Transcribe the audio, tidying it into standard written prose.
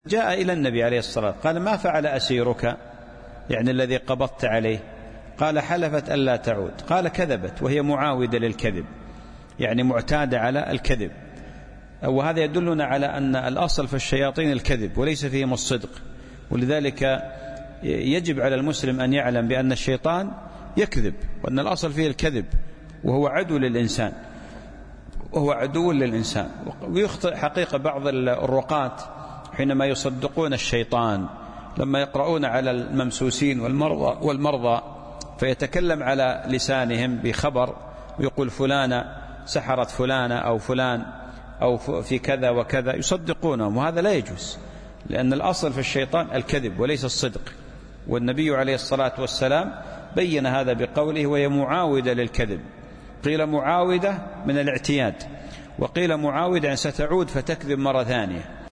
جاء إلى النبي عليه الصلاة والسلام قال: ما فعل أسيرك؟ يعني الذي قبضت عليه. قال: حلفت ألا تعود. قال: كذبت، وهي معاودة للكذب، يعني معتادة على الكذب. وهذا يدلنا على أن الأصل في الشياطين الكذب وليس فيهم الصدق، ولذلك يجب على المسلم أن يعلم بأن الشيطان يكذب، وأن الأصل فيه الكذب، وهو عدو للإنسان، ويخطئ حقيقة بعض الرقاة حينما يصدقون الشيطان لما يقرؤون على الممسوسين والمرضى فيتكلم على لسانهم بخبر ويقول فلانة سحرت فلانة أو فلان أو في كذا وكذا، يصدقونهم، وهذا لا يجوز، لأن الأصل في الشيطان الكذب وليس الصدق. والنبي عليه الصلاة والسلام بين هذا بقوله: وهي معاودة للكذب. قيل معاودة من الاعتياد، وقيل معاودة أن ستعود فتكذب مرة ثانية.